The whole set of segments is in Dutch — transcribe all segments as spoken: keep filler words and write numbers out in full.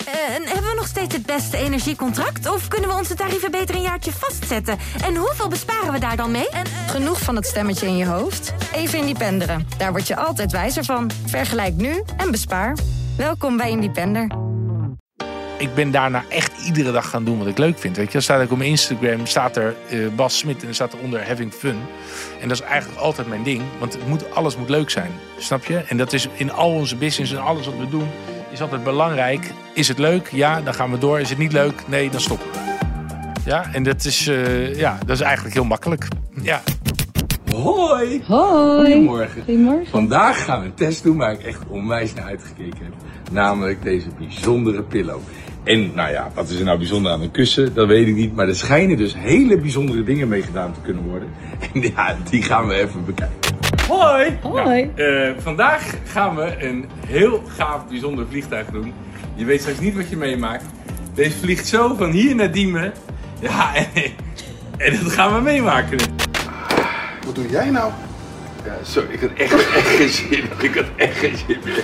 Uh, hebben we nog steeds het beste energiecontract? Of kunnen we onze tarieven beter een jaartje vastzetten? En hoeveel besparen we daar dan mee? En, uh... Genoeg van het stemmetje in je hoofd? Even Independeren. Daar word je altijd wijzer van. Vergelijk nu en bespaar. Welkom bij Independer. Ik ben daarna echt iedere dag gaan doen wat ik leuk vind. Weet je, dan staat ik op mijn Instagram, staat er uh, Bas Smit en dan staat er onder having fun. En dat is eigenlijk altijd mijn ding, want het moet, alles moet leuk zijn. Snap je? En dat is in al onze business en alles wat we doen, is altijd belangrijk. Is het leuk? Ja, dan gaan we door. Is het niet leuk? Nee, dan stoppen we. Ja, en dat is, uh, ja, dat is eigenlijk heel makkelijk. Ja. Hoi! Hoi! Goedemorgen. Goedemorgen. Vandaag gaan we een test doen waar ik echt onwijs naar uitgekeken heb. Namelijk deze bijzondere pillow. En nou ja, wat is er nou bijzonder aan een kussen? Dat weet ik niet. Maar er schijnen dus hele bijzondere dingen mee gedaan te kunnen worden. En ja, die gaan we even bekijken. Hoi! Hoi! Nou, uh, vandaag gaan we een heel gaaf, bijzonder vliegtuig doen. Je weet straks niet wat je meemaakt. Deze vliegt zo van hier naar Diemen. Ja, en, en dat gaan we meemaken. Wat doe jij nou? Ja, sorry, ik had echt, echt geen zin. Ik had echt geen zin meer.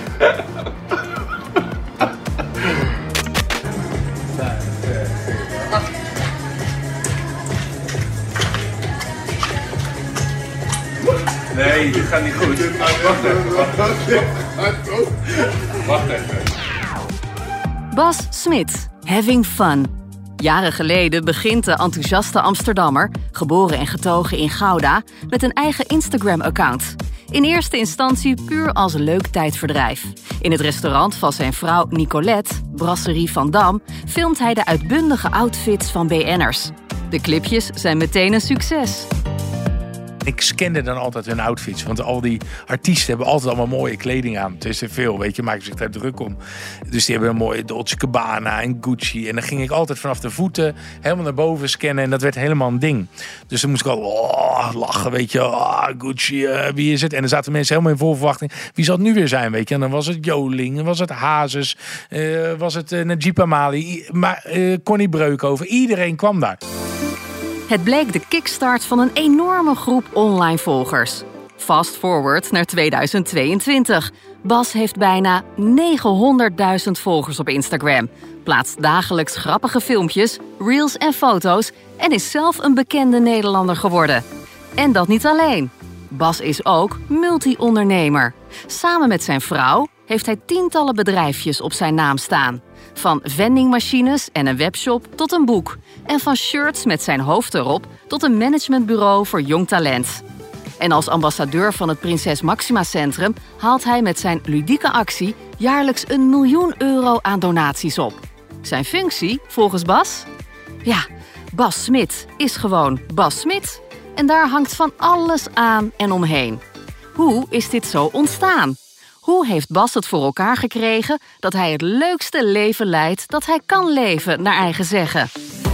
Nee, dit gaat niet goed. Wacht even, wacht even. Wacht even. Bas Smit, having fun. Jaren geleden begint de enthousiaste Amsterdammer, geboren en getogen in Gouda, met een eigen Instagram-account. In eerste instantie puur als leuk tijdverdrijf. In het restaurant van zijn vrouw Nicolette, Brasserie Van Dam, filmt hij de uitbundige outfits van B N'ers. De clipjes zijn meteen een succes. Ik scande dan altijd hun outfits. Want al die artiesten hebben altijd allemaal mooie kleding aan. Het is er veel, weet je, maken zich daar druk om. Dus die hebben een mooie Dolce Gabbana en Gucci. En dan ging ik altijd vanaf de voeten helemaal naar boven scannen. En dat werd helemaal een ding. Dus dan moest ik al oh, lachen, weet je. Oh, Gucci, uh, wie is het? En dan zaten mensen helemaal in vol verwachting. Wie zal het nu weer zijn, weet je? En dan was het Joling, dan was het Hazes, uh, was het uh, Najib Amali. Maar uh, Connie Breukhoven, iedereen kwam daar. Het bleek de kickstart van een enorme groep online volgers. Fast forward naar tweeduizend tweeëntwintig. Bas heeft bijna negenhonderdduizend volgers op Instagram. Plaatst dagelijks grappige filmpjes, reels en foto's en is zelf een bekende Nederlander geworden. En dat niet alleen. Bas is ook multi-ondernemer. Samen met zijn vrouw heeft hij tientallen bedrijfjes op zijn naam staan. Van vendingmachines en een webshop tot een boek. En van shirts met zijn hoofd erop tot een managementbureau voor jong talent. En als ambassadeur van het Prinses Maxima Centrum haalt hij met zijn ludieke actie jaarlijks een miljoen euro aan donaties op. Zijn functie, volgens Bas? Ja, Bas Smit is gewoon Bas Smit. En daar hangt van alles aan en omheen. Hoe is dit zo ontstaan? Hoe heeft Bas het voor elkaar gekregen dat hij het leukste leven leidt dat hij kan leven, naar eigen zeggen?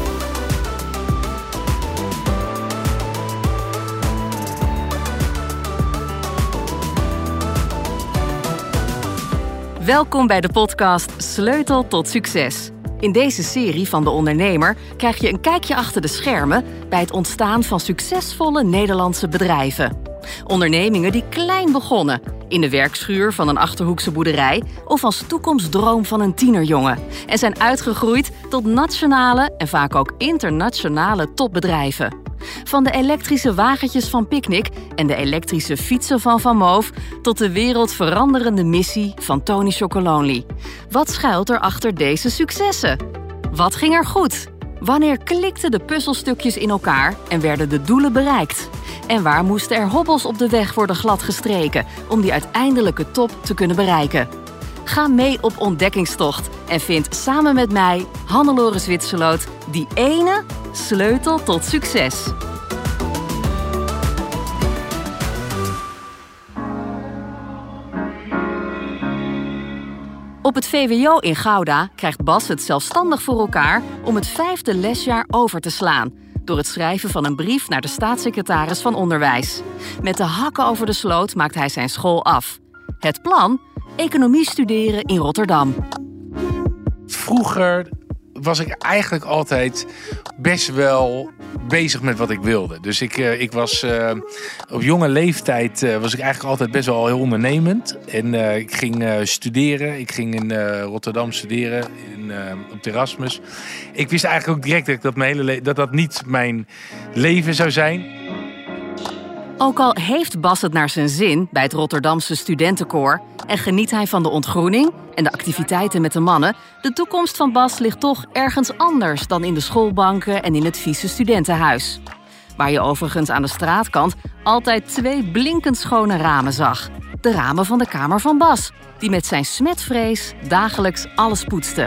Welkom bij de podcast Sleutel tot Succes. In deze serie van De Ondernemer krijg je een kijkje achter de schermen bij het ontstaan van succesvolle Nederlandse bedrijven. Ondernemingen die klein begonnen, in de werkschuur van een Achterhoekse boerderij of als toekomstdroom van een tienerjongen en zijn uitgegroeid tot nationale en vaak ook internationale topbedrijven. Van de elektrische wagentjes van Picnic en de elektrische fietsen van Van Moof tot de wereldveranderende missie van Tony Chocolonely. Wat schuilt er achter deze successen? Wat ging er goed? Wanneer klikten de puzzelstukjes in elkaar en werden de doelen bereikt? En waar moesten er hobbels op de weg worden gladgestreken om die uiteindelijke top te kunnen bereiken? Ga mee op ontdekkingstocht en vind samen met mij, Hannelore Zwitserloot, die ene sleutel tot succes. Op het V W O in Gouda krijgt Bas het zelfstandig voor elkaar om het vijfde lesjaar over te slaan door het schrijven van een brief naar de staatssecretaris van Onderwijs. Met de hakken over de sloot maakt hij zijn school af. Het plan? Economie studeren in Rotterdam. Vroeger was ik eigenlijk altijd best wel bezig met wat ik wilde. Dus ik, uh, ik was uh, op jonge leeftijd uh, was ik eigenlijk altijd best wel heel ondernemend. En uh, ik ging uh, studeren. Ik ging in uh, Rotterdam studeren in, uh, op de Erasmus. Ik wist eigenlijk ook direct dat ik dat, mijn hele le- dat dat niet mijn leven zou zijn. Ook al heeft Bas het naar zijn zin bij het Rotterdamse studentenkoor en geniet hij van de ontgroening en de activiteiten met de mannen, de toekomst van Bas ligt toch ergens anders dan in de schoolbanken en in het vieze studentenhuis. Waar je overigens aan de straatkant altijd twee blinkend schone ramen zag. De ramen van de kamer van Bas, die met zijn smetvrees dagelijks alles poetste.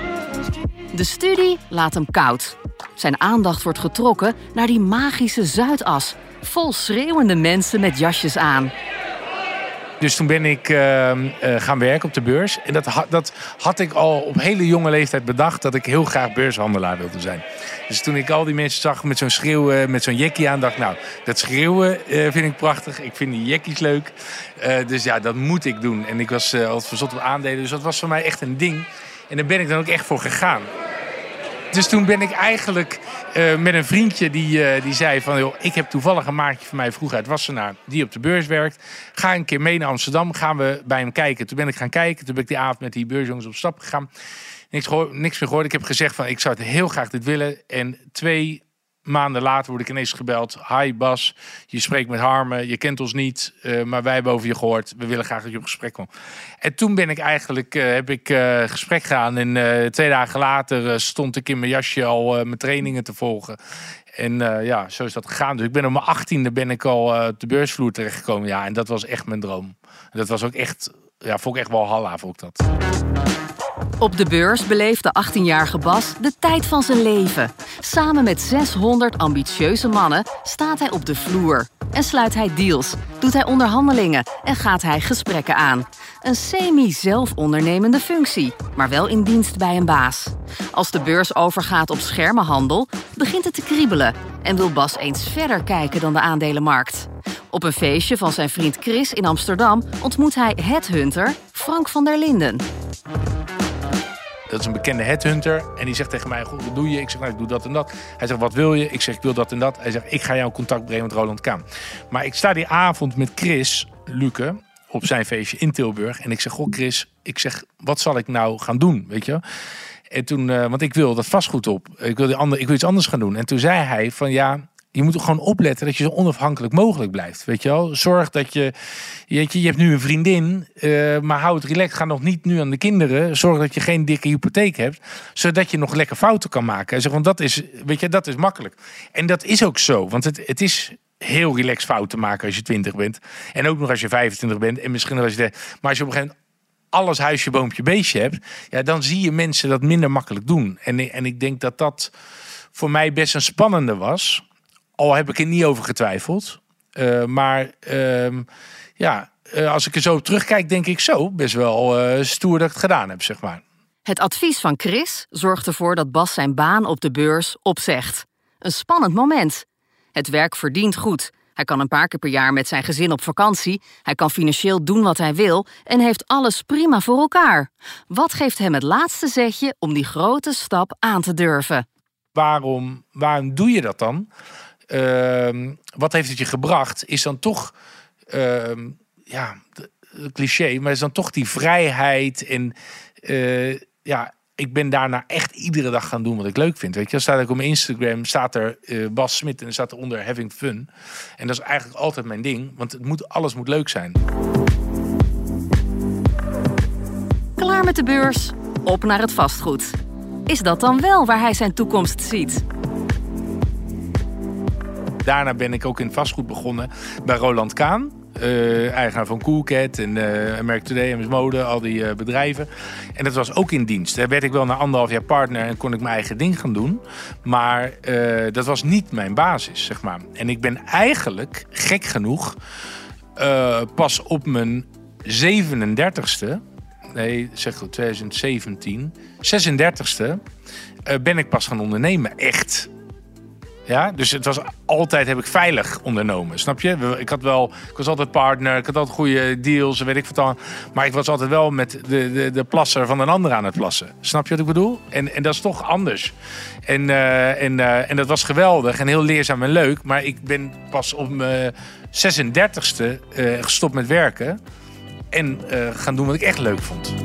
De studie laat hem koud. Zijn aandacht wordt getrokken naar die magische Zuidas, vol schreeuwende mensen met jasjes aan. Dus toen ben ik uh, uh, gaan werken op de beurs. En dat, ha- dat had ik al op hele jonge leeftijd bedacht, dat ik heel graag beurshandelaar wilde zijn. Dus toen ik al die mensen zag met zo'n schreeuwen, met zo'n jackie aan, dacht ik, nou, dat schreeuwen uh, vind ik prachtig. Ik vind die jackies leuk. Uh, dus ja, dat moet ik doen. En ik was uh, altijd verzot op aandelen, dus dat was voor mij echt een ding. En daar ben ik dan ook echt voor gegaan. Dus toen ben ik eigenlijk uh, met een vriendje die, uh, die zei van, joh, ik heb toevallig een maatje van mij vroeger uit Wassenaar die op de beurs werkt. Ga een keer mee naar Amsterdam, gaan we bij hem kijken. Toen ben ik gaan kijken, toen ben ik die avond met die beursjongens op stap gegaan. Niks, gehoor, niks meer gehoord. Ik heb gezegd van, ik zou het heel graag dit willen. En twee maanden later word ik ineens gebeld. Hi Bas, je spreekt met Harmen, je kent ons niet, uh, maar wij hebben over je gehoord. We willen graag dat je op gesprek komt. En toen ben ik eigenlijk, uh, heb ik uh, gesprek gedaan. En uh, twee dagen later uh, stond ik in mijn jasje al uh, mijn trainingen te volgen. En uh, ja, zo is dat gegaan. Dus ik ben op mijn achttiende ben ik al uh, op de beursvloer terechtgekomen. Ja, en dat was echt mijn droom. En dat was ook echt, ja, vond ik echt wel Halla, vond ik dat. Op de beurs beleeft de achttienjarige Bas de tijd van zijn leven. Samen met zeshonderd ambitieuze mannen staat hij op de vloer. En sluit hij deals, doet hij onderhandelingen en gaat hij gesprekken aan. Een semi-zelfondernemende functie, maar wel in dienst bij een baas. Als de beurs overgaat op schermenhandel, begint het te kriebelen en wil Bas eens verder kijken dan de aandelenmarkt. Op een feestje van zijn vriend Chris in Amsterdam ontmoet hij headhunter Frank van der Linden. Dat is een bekende headhunter. En die zegt tegen mij, goed, wat doe je? Ik zeg, nou, ik doe dat en dat. Hij zegt, wat wil je? Ik zeg, ik wil dat en dat. Hij zegt, ik ga jou in contact brengen met Roland Kaan. Maar ik sta die avond met Chris Luke op zijn feestje in Tilburg. En ik zeg, goh Chris, ik zeg, wat zal ik nou gaan doen? Weet je? En toen, uh, want ik wil dat vastgoed op. Ik wil, die ander, ik wil iets anders gaan doen. En toen zei hij van, ja, je moet er gewoon opletten dat je zo onafhankelijk mogelijk blijft. Weet je wel? Zorg dat je, je, je hebt nu een vriendin, uh, maar hou het relaxed. Ga nog niet nu aan de kinderen. Zorg dat je geen dikke hypotheek hebt, zodat je nog lekker fouten kan maken. Hij zegt, want dat is, weet je, dat is makkelijk. En dat is ook zo, want het, het is heel relaxed fouten maken als je twintig bent. En ook nog als je vijfentwintig bent. En misschien als je de, maar als je op een gegeven moment alles huisje, boompje, beestje hebt, ja, dan zie je mensen dat minder makkelijk doen. En, en ik denk dat dat voor mij best een spannende was. Al heb ik er niet over getwijfeld. Uh, maar uh, ja, uh, als ik er zo op terugkijk, denk ik zo best wel uh, stoer dat ik het gedaan heb, zeg maar. Het advies van Chris zorgt ervoor dat Bas zijn baan op de beurs opzegt. Een spannend moment. Het werk verdient goed. Hij kan een paar keer per jaar met zijn gezin op vakantie. Hij kan financieel doen wat hij wil en heeft alles prima voor elkaar. Wat geeft hem het laatste zetje om die grote stap aan te durven? Waarom, waarom doe je dat dan? Uh, wat heeft het je gebracht? Is dan toch, uh, ja, cliché, maar is dan toch die vrijheid. En uh, ja, ik ben daarna echt iedere dag gaan doen wat ik leuk vind. Weet je, dan staat ik op mijn Instagram, staat er uh, Bas Smit en er staat eronder having fun. En dat is eigenlijk altijd mijn ding, want het moet, alles moet leuk zijn. Klaar met de beurs, op naar het vastgoed. Is dat dan wel waar hij zijn toekomst ziet? Daarna ben ik ook in het vastgoed begonnen bij Roland Kaan. Uh, eigenaar van Coolcat en uh, American Today, M S Mode, al die uh, bedrijven. En dat was ook in dienst. Daar werd ik wel na anderhalf jaar partner en kon ik mijn eigen ding gaan doen. Maar uh, dat was niet mijn basis, zeg maar. En ik ben eigenlijk, gek genoeg, uh, pas op mijn zevenendertigste... Nee, zeg goed, twintig zeventien. zesendertigste uh, ben ik pas gaan ondernemen, echt. Ja, dus het was altijd, heb ik veilig ondernomen, snap je? Ik had wel, ik was altijd partner, ik had altijd goede deals, weet ik wat dan. Maar ik was altijd wel met de, de, de plasser van een ander aan het plassen. Snap je wat ik bedoel? En, en dat is toch anders. En, uh, en, uh, en dat was geweldig en heel leerzaam en leuk. Maar ik ben pas op mijn zesendertigste uh, gestopt met werken. En uh, gaan doen wat ik echt leuk vond.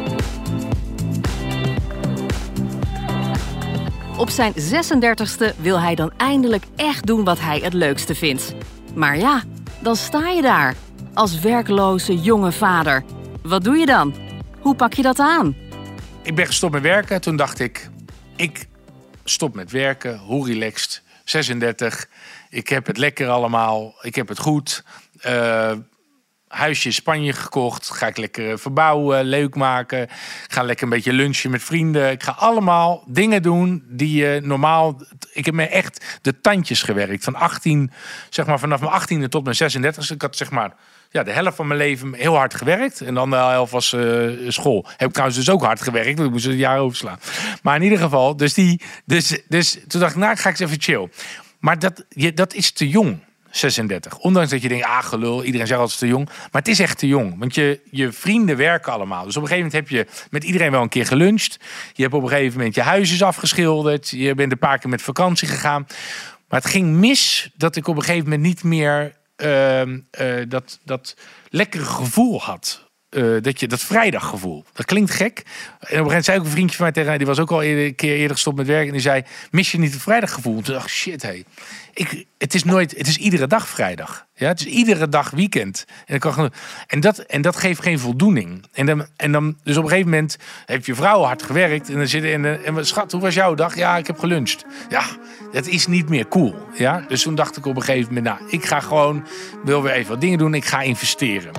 Op zijn zesendertigste wil hij dan eindelijk echt doen wat hij het leukste vindt. Maar ja, dan sta je daar. Als werkloze jonge vader. Wat doe je dan? Hoe pak je dat aan? Ik ben gestopt met werken. Toen dacht ik, ik stop met werken. Hoe relaxed. zesendertig. Ik heb het lekker allemaal. Ik heb het goed. Uh, Huisje in Spanje gekocht. Ga ik lekker verbouwen, leuk maken. Ga lekker een beetje lunchen met vrienden. Ik ga allemaal dingen doen die je normaal... Ik heb me echt de tandjes gewerkt. Van achttien, zeg maar vanaf mijn achttiende tot mijn zesendertigste. Ik had zeg maar ja, de helft van mijn leven heel hard gewerkt. En de andere helft was uh, school. Heb ik trouwens dus ook hard gewerkt. Want ik moest het jaar overslaan. Maar in ieder geval, dus, die, dus, dus toen dacht ik, nou, ik ga eens even chill. Maar dat, je, dat is te jong. zesendertig. Ondanks dat je denkt, ah gelul, iedereen zegt altijd te jong. Maar het is echt te jong. Want je, je vrienden werken allemaal. Dus op een gegeven moment heb je met iedereen wel een keer geluncht. Je hebt op een gegeven moment je huis is afgeschilderd. Je bent een paar keer met vakantie gegaan. Maar het ging mis dat ik op een gegeven moment niet meer uh, uh, dat, dat lekkere gevoel had. Uh, dat je dat vrijdaggevoel. Dat klinkt gek. En op een gegeven moment zei ook een vriendje van mij tegen mij, die was ook al eerder, een keer eerder gestopt met werken. En die zei, mis je niet het vrijdaggevoel? En toen dacht ik, shit, hé. Hey. Ik, het is nooit, het is iedere dag vrijdag. Ja, het is iedere dag weekend. En, ik kan gewoon, en, dat, en dat geeft geen voldoening. En dan, en dan, dus op een gegeven moment heeft je vrouw hard gewerkt. En dan zit en, en schat, hoe was jouw dag? Ja, ik heb geluncht. Ja, dat is niet meer cool. Ja? Dus toen dacht ik op een gegeven moment, nou, ik ga gewoon, wil weer even wat dingen doen. Ik ga investeren.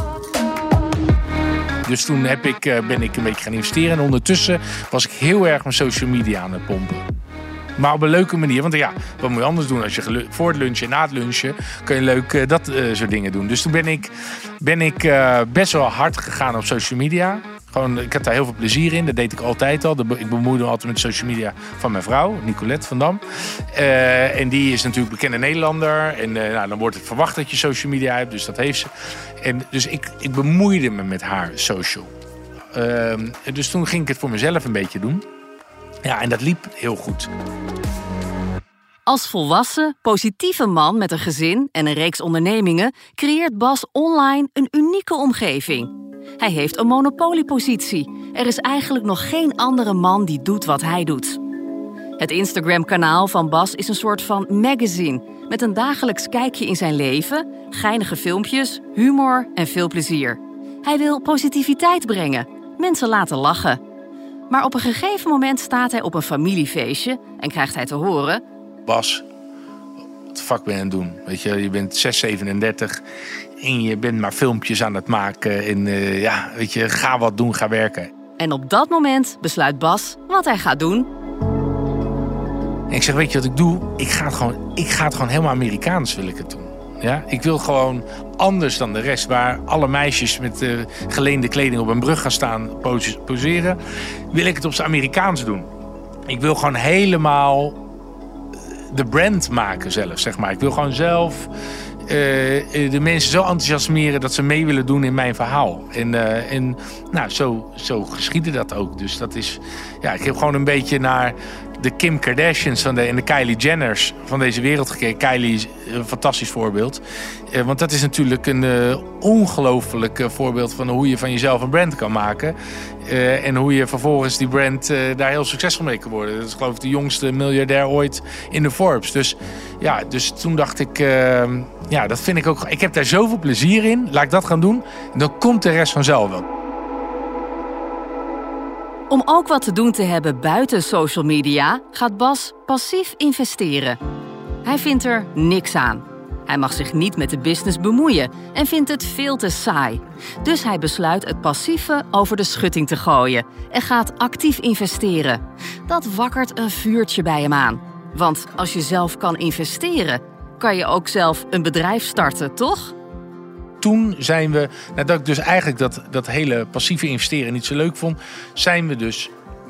Dus toen heb ik, ben ik een beetje gaan investeren. En ondertussen was ik heel erg mijn social media aan het pompen. Maar op een leuke manier. Want ja, wat moet je anders doen? Als je gelu- voor het lunchen en na het lunchen kun je leuk uh, dat uh, soort dingen doen. Dus toen ben ik, ben ik uh, best wel hard gegaan op social media. Gewoon, ik had daar heel veel plezier in. Dat deed ik altijd al. Ik bemoeide me altijd met social media van mijn vrouw, Nicolette van Dam. Uh, en die is natuurlijk bekende Nederlander. En uh, nou, dan wordt het verwacht dat je social media hebt. Dus dat heeft ze. En dus ik, ik bemoeide me met haar social. Uh, dus toen ging ik het voor mezelf een beetje doen. Ja, en dat liep heel goed. Als volwassen, positieve man met een gezin en een reeks ondernemingen creëert Bas online een unieke omgeving. Hij heeft een monopoliepositie. Er is eigenlijk nog geen andere man die doet wat hij doet. Het Instagram-kanaal van Bas is een soort van magazine met een dagelijks kijkje in zijn leven, geinige filmpjes, humor en veel plezier. Hij wil positiviteit brengen, mensen laten lachen. Maar op een gegeven moment staat hij op een familiefeestje en krijgt hij te horen: Bas, wat de fuck ben je aan het doen? Weet je, je bent zes, zevenendertig en je bent maar filmpjes aan het maken. En uh, ja, weet je, ga wat doen, ga werken. En op dat moment besluit Bas wat hij gaat doen. En ik zeg, weet je wat ik doe? Ik ga het gewoon, ik ga het gewoon helemaal Amerikaans wil ik het doen. Ja, ik wil gewoon anders dan de rest. Waar alle meisjes met uh, geleende kleding op een brug gaan staan pose- poseren, wil ik het op z'n Amerikaans doen. Ik wil gewoon helemaal de brand maken zelf, zeg maar. Ik wil gewoon zelf uh, de mensen zo enthousiasmeren dat ze mee willen doen in mijn verhaal. En, uh, en nou, zo, zo geschiedde dat ook. Dus dat is, ja, ik heb gewoon een beetje naar de Kim Kardashians van de, en de Kylie Jenners van deze wereld gekeken. Kylie is een fantastisch voorbeeld. Uh, want dat is natuurlijk een uh, ongelooflijk uh, voorbeeld van hoe je van jezelf een brand kan maken. Uh, en hoe je vervolgens die brand uh, daar heel succesvol mee kan worden. Dat is geloof ik de jongste miljardair ooit in de Forbes. Dus ja, dus toen dacht ik, uh, ja, dat vind ik ook. Ik heb daar zoveel plezier in. Laat ik dat gaan doen. En dan komt de rest vanzelf wel. Om ook wat te doen te hebben buiten social media gaat Bas passief investeren. Hij vindt er niks aan. Hij mag zich niet met de business bemoeien en vindt het veel te saai. Dus hij besluit het passieve over de schutting te gooien en gaat actief investeren. Dat wakkert een vuurtje bij hem aan. Want als je zelf kan investeren, kan je ook zelf een bedrijf starten, toch? Toen zijn we, nadat ik dus eigenlijk dat, dat hele passieve investeren niet zo leuk vond, zijn we dus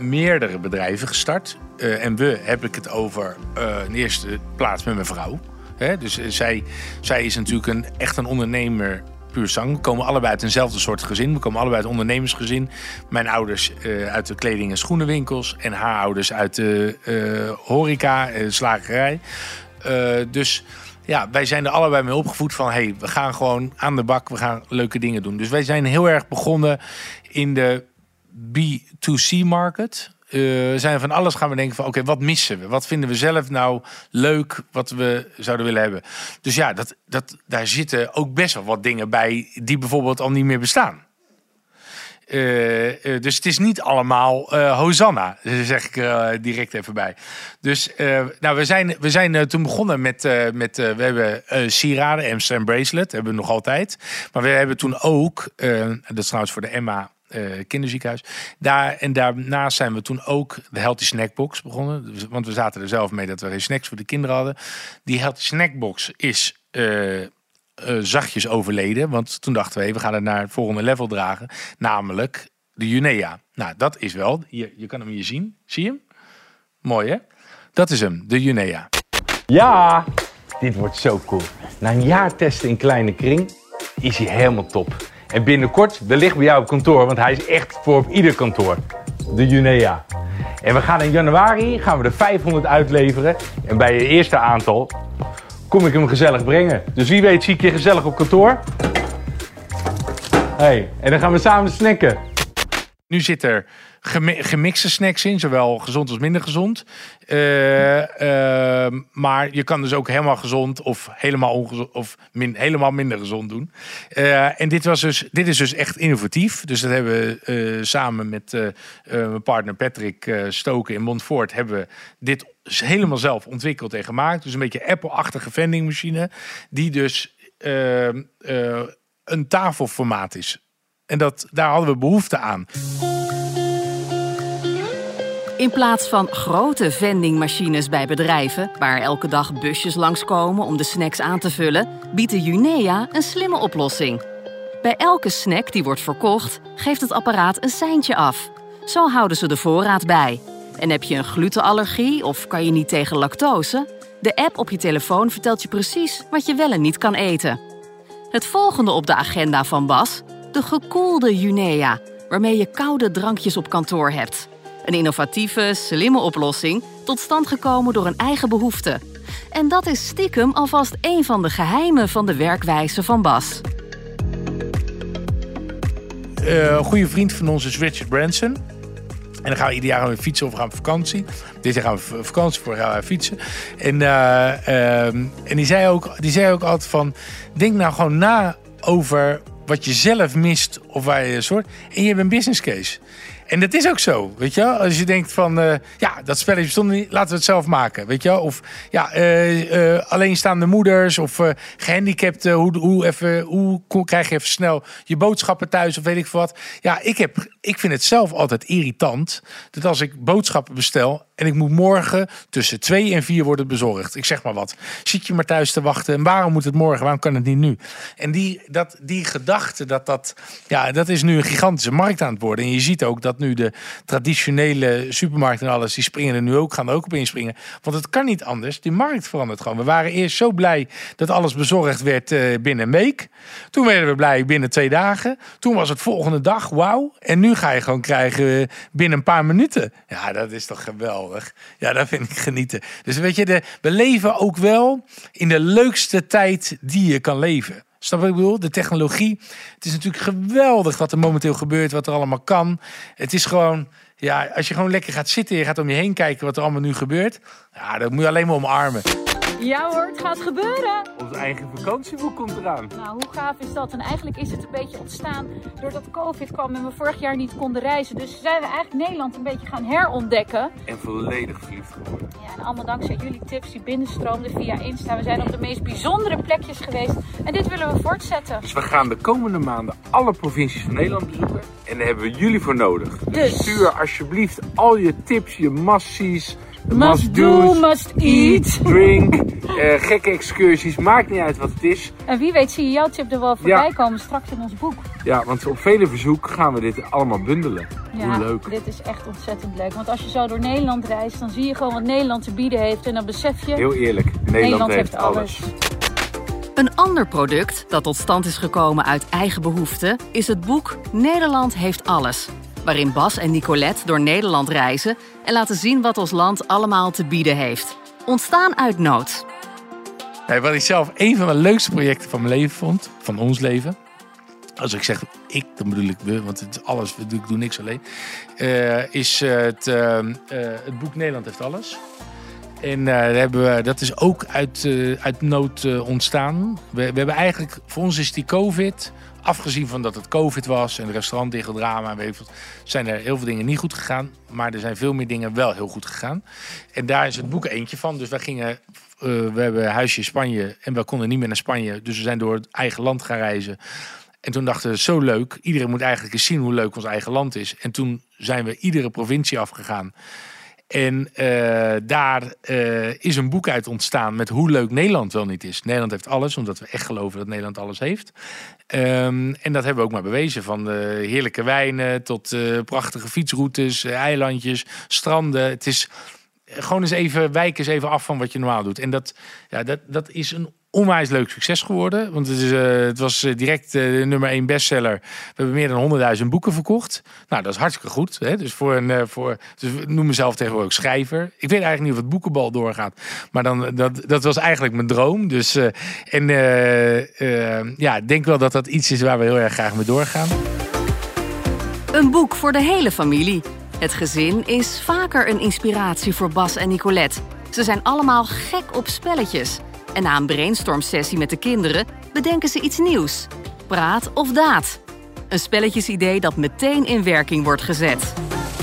meerdere bedrijven gestart. Uh, en we heb ik het over uh, in de eerste plaats met mijn vrouw. Hè? Dus uh, zij, zij is natuurlijk een, echt een ondernemer puur zang. We komen allebei uit eenzelfde soort gezin. We komen allebei uit ondernemersgezin. Mijn ouders uh, uit de kleding- en schoenenwinkels. En haar ouders uit de uh, horeca, uh, slagerij. Uh, dus ja, wij zijn er allebei mee opgevoed van... hey, we gaan gewoon aan de bak, we gaan leuke dingen doen. Dus wij zijn heel erg begonnen in de B twee C market. Uh, zijn van alles gaan we denken van... oké, okay, wat missen we? Wat vinden we zelf nou leuk wat we zouden willen hebben? Dus ja, dat, dat, daar zitten ook best wel wat dingen bij... die bijvoorbeeld al niet meer bestaan. Uh, uh, dus het is niet allemaal uh, Hosanna, zeg ik uh, direct even bij. Dus uh, nou, we zijn, we zijn uh, toen begonnen met... Uh, met uh, we hebben uh, sieraden, Amsterdam Bracelet, hebben we nog altijd. Maar we hebben toen ook... Uh, dat is trouwens voor de Emma... Uh, kinderziekenhuis. Daar, en daarnaast zijn we toen ook de Healthy Snackbox begonnen. Dus, want we zaten er zelf mee dat we geen snacks voor de kinderen hadden. Die Healthy Snackbox is uh, uh, zachtjes overleden. Want toen dachten we, we gaan het naar het volgende level dragen. Namelijk de Junea. Nou, dat is wel. Hier, je kan hem hier zien. Zie je hem? Mooi, hè? Dat is hem, de Junea. Ja, dit wordt zo cool. Na een jaar testen in kleine kring is hij helemaal top. En binnenkort wellicht bij jou op kantoor, want hij is echt voor op ieder kantoor. De Junea. En we gaan in januari gaan we er vijfhonderd uitleveren. En bij je eerste aantal kom ik hem gezellig brengen. Dus wie weet zie ik je gezellig op kantoor. Hey, en dan gaan we samen snacken. Nu zit er gemixte snacks in, zowel gezond als minder gezond. Uh, uh, maar je kan dus ook helemaal gezond of helemaal ongezond of min, helemaal minder gezond doen. Uh, en dit was dus, dit is dus echt innovatief. Dus dat hebben we uh, samen met uh, uh, mijn partner Patrick uh, Stoken in Montfort hebben we dit helemaal zelf ontwikkeld en gemaakt. Dus een beetje Apple-achtige vendingmachine die dus uh, uh, een tafelformaat is. En dat, daar hadden we behoefte aan. In plaats van grote vendingmachines bij bedrijven... waar elke dag busjes langskomen om de snacks aan te vullen... biedt de Junea een slimme oplossing. Bij elke snack die wordt verkocht, geeft het apparaat een seintje af. Zo houden ze de voorraad bij. En heb je een glutenallergie of kan je niet tegen lactose? De app op je telefoon vertelt je precies wat je wel en niet kan eten. Het volgende op de agenda van Bas... de gekoelde Junea, waarmee je koude drankjes op kantoor hebt. Een innovatieve, slimme oplossing, tot stand gekomen door een eigen behoefte. En dat is stiekem alvast één van de geheimen van de werkwijze van Bas. Uh, een goede vriend van ons is Richard Branson. En dan gaan we ieder jaar gaan we fietsen of gaan we op vakantie. Dit jaar gaan we vakantie, voor gaan we fietsen. En, uh, uh, en die, zei ook, die zei ook altijd van... denk nou gewoon na over wat je zelf mist of waar je soort... en je hebt een business case. En dat is ook zo, weet je wel? Als je denkt van, uh, ja, dat spelletje bestond niet, laten we het zelf maken, weet je wel? Of ja, uh, uh, alleenstaande moeders of uh, gehandicapten, hoe, hoe, even, hoe krijg je even snel je boodschappen thuis of weet ik veel wat. Ja, ik, heb, ik vind het zelf altijd irritant dat als ik boodschappen bestel en ik moet morgen tussen twee en vier worden bezorgd. Ik zeg maar wat. Zit je maar thuis te wachten en waarom moet het morgen, waarom kan het niet nu? En die, dat, die gedachte, dat, dat, ja, dat is nu een gigantische markt aan het worden. En je ziet ook dat nu de traditionele supermarkten en alles, die springen er nu ook, gaan er ook op inspringen. Want het kan niet anders. Die markt verandert gewoon. We waren eerst zo blij dat alles bezorgd werd uh, binnen een week. Toen werden we blij binnen twee dagen. Toen was het volgende dag, wauw. En nu ga je gewoon krijgen uh, binnen een paar minuten. Ja, dat is toch geweldig. Ja, dat vind ik genieten. Dus weet je, de, we leven ook wel in de leukste tijd die je kan leven. Snap wat ik bedoel? De technologie. Het is natuurlijk geweldig wat er momenteel gebeurt, wat er allemaal kan. Het is gewoon, ja, als je gewoon lekker gaat zitten, je gaat om je heen kijken wat er allemaal nu gebeurt. Ja, dat moet je alleen maar omarmen. Ja hoor, het gaat gebeuren. Onze eigen vakantieboek komt eraan. Nou, hoe gaaf is dat? En eigenlijk is het een beetje ontstaan doordat COVID kwam en we vorig jaar niet konden reizen. Dus zijn we eigenlijk Nederland een beetje gaan herontdekken. En volledig verliefd geworden. Ja, en allemaal dankzij jullie tips die binnenstroomden via Insta. We zijn op de meest bijzondere plekjes geweest en dit willen we voortzetten. Dus we gaan de komende maanden alle provincies van Nederland bezoeken. En daar hebben we jullie voor nodig. Dus stuur alsjeblieft al je tips, je massies, Must do, must eat. Drink, uh, gekke excursies, maakt niet uit wat het is. En wie weet zie je jouw tip er wel voorbij ja. komen straks in ons boek. Ja, want op vele verzoek gaan we dit allemaal bundelen. Ja, hoe leuk. Dit is echt ontzettend leuk. Want als je zo door Nederland reist, dan zie je gewoon wat Nederland te bieden heeft. En dan besef je... Heel eerlijk, Nederland, Nederland heeft, heeft alles. alles. Een ander product dat tot stand is gekomen uit eigen behoefte is het boek Nederland heeft alles. Waarin Bas en Nicolette door Nederland reizen en laten zien wat ons land allemaal te bieden heeft. Ontstaan uit nood. Nee, wat ik zelf een van de leukste projecten van mijn leven vond, van ons leven. Als ik zeg ik, dan bedoel ik we, want het is alles, ik doe niks alleen. Uh, is uh, het, uh, uh, het boek Nederland heeft alles. En uh, hebben we, dat is ook uit, uh, uit nood uh, ontstaan. We, we hebben eigenlijk, voor ons is die COVID, afgezien van dat het COVID was en het restaurant dichtdrama, zijn er heel veel dingen niet goed gegaan. Maar er zijn veel meer dingen wel heel goed gegaan. En daar is het boek eentje van. Dus wij gingen, uh, we hebben een huisje in Spanje en we konden niet meer naar Spanje. Dus we zijn door het eigen land gaan reizen. En toen dachten we, zo leuk. Iedereen moet eigenlijk eens zien hoe leuk ons eigen land is. En toen zijn we iedere provincie afgegaan. En uh, daar uh, is een boek uit ontstaan met hoe leuk Nederland wel niet is. Nederland heeft alles, omdat we echt geloven dat Nederland alles heeft. Um, en dat hebben we ook maar bewezen. Van uh, heerlijke wijnen tot uh, prachtige fietsroutes, uh, eilandjes, stranden. Het is gewoon eens even, wijk eens even af van wat je normaal doet. En dat, ja, dat, dat is een onwijs leuk succes geworden. Want het, is, uh, het was uh, direct uh, de nummer één bestseller. We hebben meer dan honderdduizend boeken verkocht. Nou, dat is hartstikke goed. Hè? Dus voor een, uh, voor, dus ik noem mezelf tegenwoordig ook schrijver. Ik weet eigenlijk niet of het boekenbal doorgaat. Maar dan, dat, dat was eigenlijk mijn droom. Dus, uh, en uh, uh, ja, ik denk wel dat dat iets is waar we heel erg graag mee doorgaan. Een boek voor de hele familie. Het gezin is vaker een inspiratie voor Bas en Nicolette. Ze zijn allemaal gek op spelletjes. En na een brainstorm-sessie met de kinderen bedenken ze iets nieuws. Praat of daad. Een spelletjesidee dat meteen in werking wordt gezet.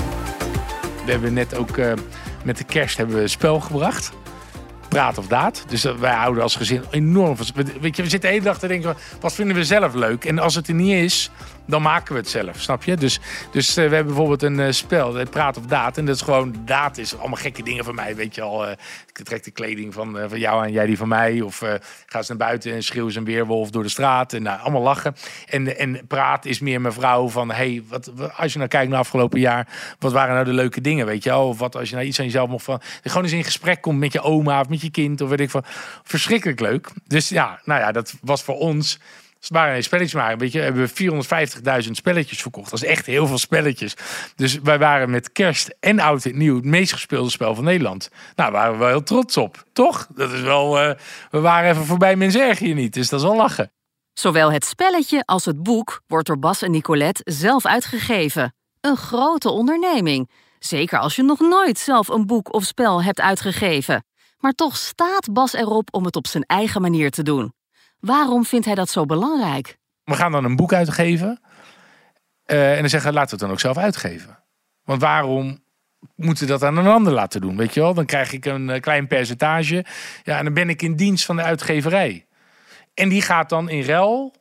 We hebben net ook uh, met de kerst hebben we een spel gebracht. Praat of daad. Dus uh, wij houden als gezin enorm van. Weet je, we zitten de hele dag te denken, wat vinden we zelf leuk? En als het er niet is, dan maken we het zelf, snap je? Dus, dus uh, we hebben bijvoorbeeld een uh, spel, uh, Praat of daad. En dat is gewoon, daad is allemaal gekke dingen van mij, weet je al. Uh, ik trek de kleding van, uh, van jou aan, jij die van mij. Of uh, ga ze naar buiten en schreeuw ze een weerwolf door de straat. En uh, allemaal lachen. En, en praat is meer mijn vrouw van, hey, wat, als je nou kijkt naar afgelopen jaar, wat waren nou de leuke dingen, weet je wel? Of wat als je nou iets aan jezelf mocht van, gewoon eens in gesprek komt met je oma of met je kind, of weet ik van, verschrikkelijk leuk. Dus ja, nou ja, dat was voor ons. Het waren een spelletjes maken. Weet je, hebben we vierhonderdvijftigduizend spelletjes verkocht. Dat is echt heel veel spelletjes. Dus wij waren met kerst en oud en nieuw het meest gespeelde spel van Nederland. Nou, daar waren we wel heel trots op. Toch? Dat is wel. Uh, we waren even voorbij mensen erg hier niet. Dus dat is wel lachen. Zowel het spelletje als het boek wordt door Bas en Nicolette zelf uitgegeven. Een grote onderneming. Zeker als je nog nooit zelf een boek of spel hebt uitgegeven. Maar toch staat Bas erop om het op zijn eigen manier te doen. Waarom vindt hij dat zo belangrijk? We gaan dan een boek uitgeven. Uh, en dan zeggen we, laten we het dan ook zelf uitgeven. Want waarom moeten we dat aan een ander laten doen? Weet je wel? Dan krijg ik een uh, klein percentage. Ja, en dan ben ik in dienst van de uitgeverij. En die gaat dan in ruil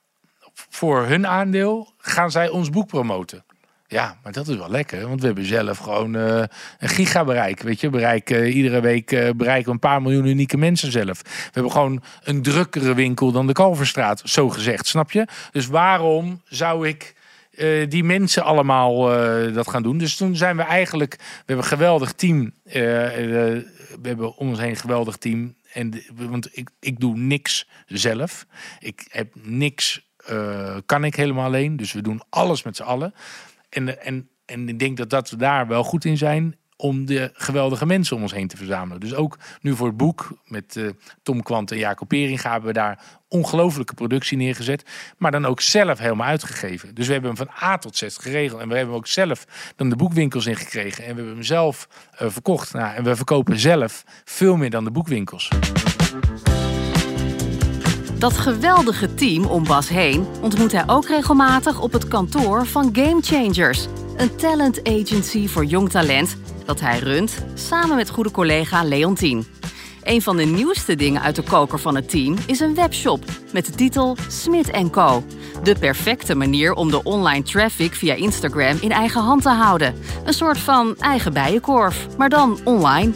voor hun aandeel, gaan zij ons boek promoten. Ja, maar dat is wel lekker, want we hebben zelf gewoon uh, een gigabereik. Weet je, bereik, uh, iedere week uh, bereiken we een paar miljoen unieke mensen zelf. We hebben gewoon een drukkere winkel dan de Kalverstraat, zo gezegd, snap je? Dus waarom zou ik uh, die mensen allemaal uh, dat gaan doen? Dus toen zijn we eigenlijk, we hebben een geweldig team. Uh, uh, we hebben om ons heen een geweldig team. En de, want ik, ik doe niks zelf. Ik heb niks, uh, kan ik helemaal alleen. Dus we doen alles met z'n allen. En, en, en ik denk dat, dat we daar wel goed in zijn om de geweldige mensen om ons heen te verzamelen. Dus ook nu voor het boek met uh, Tom Kwant en Jacob Peringa hebben we daar ongelofelijke productie neergezet. Maar dan ook zelf helemaal uitgegeven. Dus we hebben hem van A tot Z geregeld. En we hebben hem ook zelf dan de boekwinkels ingekregen. En we hebben hem zelf uh, verkocht. Nou, en we verkopen zelf veel meer dan de boekwinkels. Dat geweldige team om Bas heen ontmoet hij ook regelmatig op het kantoor van Game Changers. Een talent agency voor jong talent dat hij runt samen met goede collega Leontien. Een van de nieuwste dingen uit de koker van het team is een webshop met de titel Smit en Co. De perfecte manier om de online traffic via Instagram in eigen hand te houden. Een soort van eigen bijenkorf, maar dan online.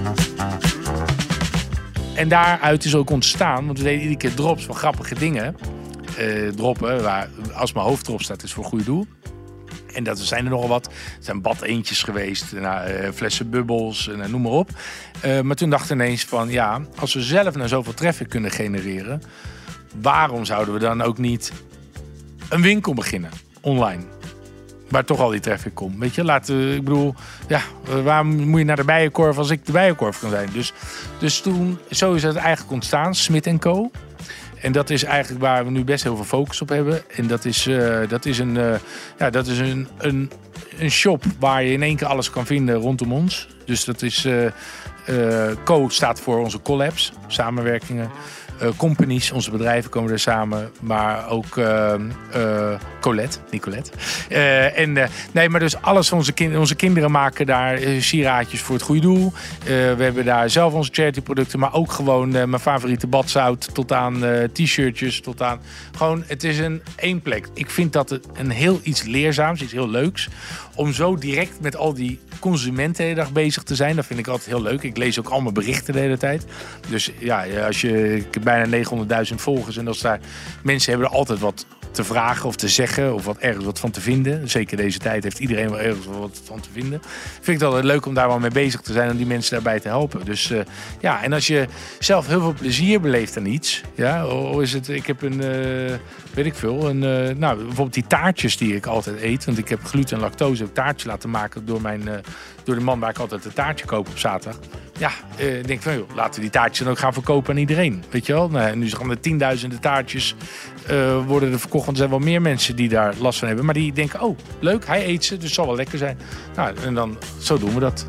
En daaruit is ook ontstaan, want we deden iedere keer drops van grappige dingen. Uh, droppen, waar als mijn hoofd erop staat, is voor een goed doel. En dat zijn er nogal wat. Er zijn badeentjes geweest, nou, uh, flessen bubbels, uh, noem maar op. Uh, maar toen dacht ik ineens van, ja, als we zelf nou zoveel traffic kunnen genereren, waarom zouden we dan ook niet een winkel beginnen, online? Waar toch al die traffic komt. Weet je, laten, ik bedoel, ja, waarom moet je naar de bijenkorf als ik de bijenkorf kan zijn? Dus, dus toen, zo is het eigenlijk ontstaan, Smit en Co. En dat is eigenlijk waar we nu best heel veel focus op hebben. En dat is, uh, dat is, een, uh, ja, dat is een, een, een shop waar je in één keer alles kan vinden rondom ons. Dus dat is, uh, uh, Co staat voor onze collabs, samenwerkingen. Uh, companies, onze bedrijven komen er samen, maar ook uh, uh, Colette, Nicolette. Uh, en, uh, nee, maar dus alles van onze, kind, onze kinderen maken daar uh, sieraadjes voor het goede doel. Uh, we hebben daar zelf onze charityproducten, maar ook gewoon uh, mijn favoriete badzout tot aan uh, t-shirtjes, tot aan gewoon, het is een één plek. Ik vind dat het een heel iets leerzaams, iets heel leuks, om zo direct met al die consumenten de hele dag bezig te zijn. Dat vind ik altijd heel leuk. Ik lees ook allemaal berichten de hele tijd. Dus ja, als je, ik heb bijna negenhonderdduizend volgers en als daar mensen hebben er altijd wat te vragen of te zeggen of wat ergens wat van te vinden. Zeker deze tijd heeft iedereen wel ergens wat van te vinden. Vind ik het altijd leuk om daar wel mee bezig te zijn en die mensen daarbij te helpen. Dus uh, ja, en als je zelf heel veel plezier beleeft aan iets, ja, hoe is het? Ik heb een, uh, weet ik veel, een, uh, nou, bijvoorbeeld die taartjes die ik altijd eet, want ik heb gluten en lactose, heb taartjes laten maken door mijn, uh, door de man waar ik altijd een taartje koop op zaterdag. Ja, uh, ik denk van, joh, laten we die taartjes dan ook gaan verkopen aan iedereen, weet je wel? Nou, en nu gaan er tienduizenden taartjes uh, worden er verkocht, want er zijn wel meer mensen die daar last van hebben, maar die denken, oh, leuk, hij eet ze, dus het zal wel lekker zijn. Nou, en dan, zo doen we dat.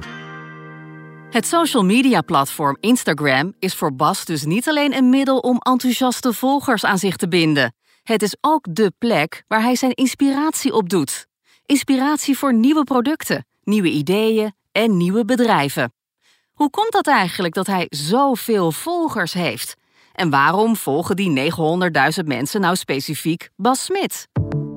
Het social media platform Instagram is voor Bas dus niet alleen een middel om enthousiaste volgers aan zich te binden. Het is ook dé plek waar hij zijn inspiratie op doet. Inspiratie voor nieuwe producten, nieuwe ideeën en nieuwe bedrijven. Hoe komt dat eigenlijk dat hij zoveel volgers heeft? En waarom volgen die negenhonderdduizend mensen nou specifiek Bas Smit?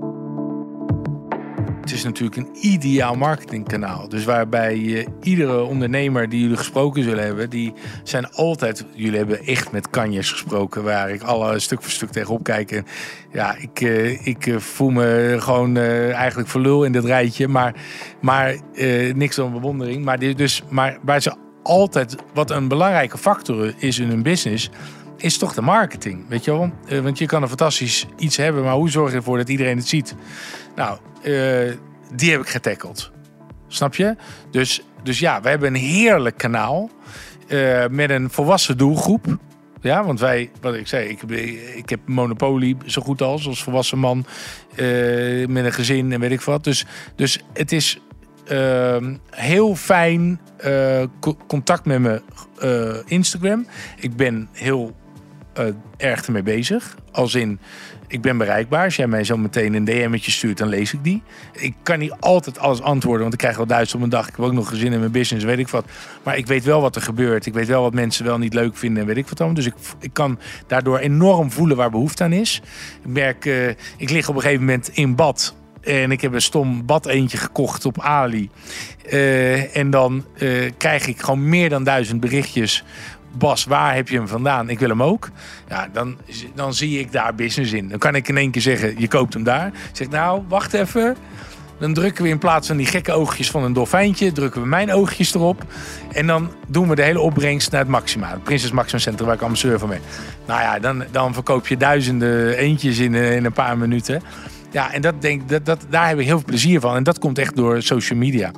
Het is natuurlijk een ideaal marketingkanaal. Dus waarbij uh, iedere ondernemer die jullie gesproken zullen hebben, die zijn altijd, jullie hebben echt met kanjes gesproken, waar ik alle stuk voor stuk tegenop kijk. En ja, ik, uh, ik uh, voel me gewoon uh, eigenlijk voor lul in dit rijtje, maar, maar uh, niks dan bewondering. Maar, die, dus, maar waar ze altijd, wat een belangrijke factor is in hun business, is toch de marketing, weet je wel? Uh, want je kan een fantastisch iets hebben, maar hoe zorg je ervoor dat iedereen het ziet? Nou, uh, die heb ik getackled. Snap je? Dus, dus ja, we hebben een heerlijk kanaal uh, met een volwassen doelgroep. Ja, want wij, wat ik zei, ik, ik heb Monopoly zo goed als, als volwassen man, uh, met een gezin en weet ik wat. Dus, dus het is uh, heel fijn uh, contact met mijn uh, Instagram. Ik ben heel uh, erg ermee bezig. Als in, ik ben bereikbaar. Als jij mij zo meteen een D M'tje stuurt, dan lees ik die. Ik kan niet altijd alles antwoorden, want ik krijg wel duizend op een dag. Ik heb ook nog gezin in mijn business, weet ik wat. Maar ik weet wel wat er gebeurt. Ik weet wel wat mensen wel niet leuk vinden en weet ik wat dan. Dus ik, ik kan daardoor enorm voelen waar behoefte aan is. Ik merk, uh, ik lig op een gegeven moment in bad. En ik heb een stom bad eentje gekocht op Ali. Uh, en dan uh, krijg ik gewoon meer dan duizend berichtjes. Bas, waar heb je hem vandaan? Ik wil hem ook. Ja, dan, dan zie ik daar business in. Dan kan ik in één keer zeggen, je koopt hem daar. Ik zeg, nou, wacht even. Dan drukken we in plaats van die gekke oogjes van een dolfijntje, drukken we mijn oogjes erop. En dan doen we de hele opbrengst naar het Maxima. Het Prinses Maxima Centrum, waar ik ambassadeur van ben. Nou ja, dan, dan verkoop je duizenden eentjes in, in een paar minuten. Ja, en dat denk, dat, dat, daar heb ik heel veel plezier van. En dat komt echt door social media.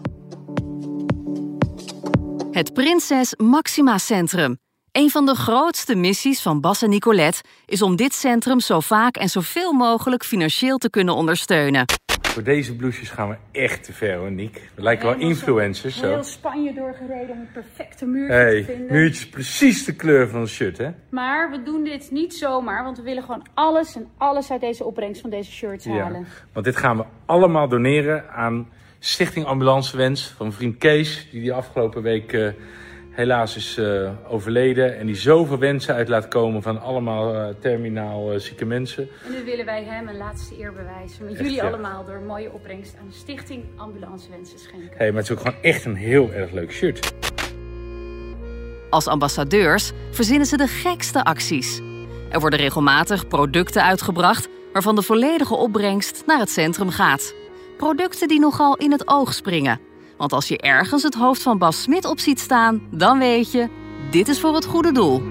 Het Prinses Maxima Centrum. Een van de grootste missies van Bas en Nicolette is om dit centrum zo vaak en zoveel mogelijk financieel te kunnen ondersteunen. Voor deze blouses gaan we echt te ver, hoor, Niek. We lijken wel influencers. Zo. Heel Spanje doorgereden om het perfecte muurtje hey, te vinden. Muurtje is precies de kleur van ons shirt, hè? Maar we doen dit niet zomaar, want we willen gewoon alles en alles uit deze opbrengst van deze shirts halen. Ja, want dit gaan we allemaal doneren aan Stichting Ambulancewens van mijn vriend Kees, die die afgelopen week uh, helaas is uh, overleden. En die zoveel wensen uit laat komen van allemaal uh, terminaal uh, zieke mensen. En nu willen wij hem een laatste eer bewijzen. Met echt, jullie ja. allemaal door een mooie opbrengst aan de Stichting Ambulance Wensen schenken. Hé, hey, maar het is ook gewoon echt een heel erg leuk shirt. Als ambassadeurs verzinnen ze de gekste acties. Er worden regelmatig producten uitgebracht waarvan de volledige opbrengst naar het centrum gaat. Producten die nogal in het oog springen. Want als je ergens het hoofd van Bas Smit op ziet staan, dan weet je, dit is voor het goede doel.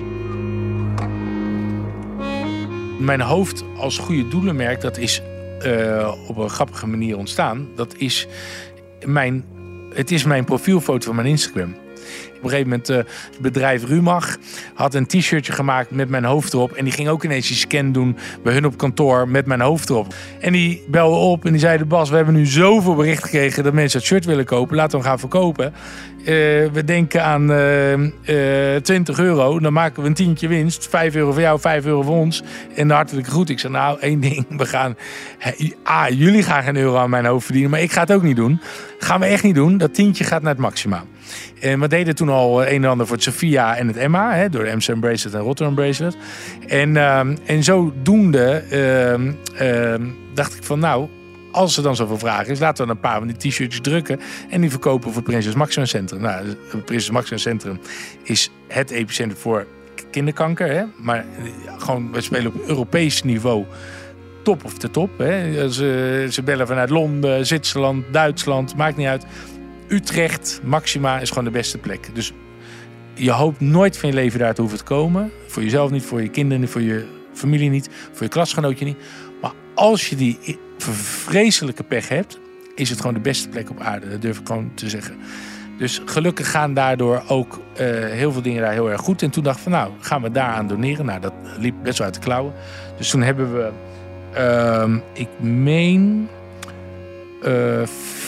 Mijn hoofd als goede doelenmerk, dat is uh, op een grappige manier ontstaan. Dat is mijn, het is mijn profielfoto van mijn Instagram. Op een gegeven moment, uh, het bedrijf Rumach had een t-shirtje gemaakt met mijn hoofd erop. En die ging ook ineens die scan doen bij hun op kantoor met mijn hoofd erop. En die belden op en die zeiden: Bas, we hebben nu zoveel bericht gekregen dat mensen het shirt willen kopen. Laten we hem gaan verkopen. Uh, we denken aan uh, uh, twintig euro. Dan maken we een tientje winst. vijf euro voor jou, vijf euro voor ons. En de hartelijke groet. Ik zei: nou, één ding. We gaan... Ah, jullie gaan geen euro aan mijn hoofd verdienen. Maar ik ga het ook niet doen. Gaan we echt niet doen. Dat tientje gaat naar het maxima. En we deden toen al een en ander voor het Sophia en het Emma. Hè, door de Amsterdam Bracelet en Rotterdam Bracelet. En, uh, en zodoende uh, uh, dacht ik van nou... Als er dan zoveel vraag is, laten we een paar van die t-shirtjes drukken. En die verkopen voor het Prinses Maxima Centrum. Nou, het Prinses Maxima Centrum is het epicentrum voor kinderkanker. Hè? Maar gewoon, we spelen op Europees niveau top of de top. Hè? Ze, ze bellen vanuit Londen, Zwitserland, Duitsland, maakt niet uit. Utrecht, Maxima is gewoon de beste plek. Dus je hoopt nooit van je leven daar te hoeven te komen. Voor jezelf niet, voor je kinderen niet, voor je familie niet, voor je klasgenootje niet. Maar als je die vreselijke pech hebt, is het gewoon de beste plek op aarde. Dat durf ik gewoon te zeggen. Dus gelukkig gaan daardoor ook uh, heel veel dingen daar heel erg goed. En toen dacht ik van nou, gaan we daaraan doneren. Nou, dat liep best wel uit de klauwen. Dus toen hebben we, uh, ik meen, uh,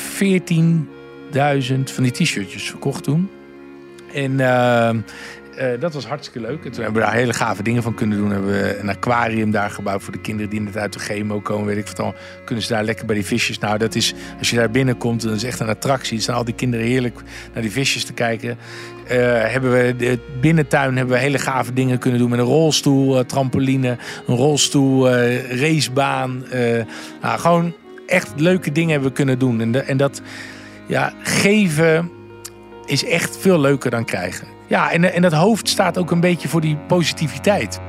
veertienduizend van die t-shirtjes verkocht toen. En uh, uh, dat was hartstikke leuk. En toen hebben we daar hele gave dingen van kunnen doen. Hebben we een aquarium daar gebouwd voor de kinderen die net uit de chemo komen. Weet ik wat dan. Kunnen ze daar lekker bij die visjes. Nou, dat is, als je daar binnenkomt, dan is echt een attractie. Er staan al die kinderen heerlijk naar die visjes te kijken. Uh, hebben we de binnentuin hebben we hele gave dingen kunnen doen met een rolstoel, uh, trampoline, een rolstoel, uh, racebaan. Uh, nou, gewoon echt leuke dingen hebben we kunnen doen. En, de, en dat ja, geven is echt veel leuker dan krijgen. Ja, en, en dat hoofd staat ook een beetje voor die positiviteit.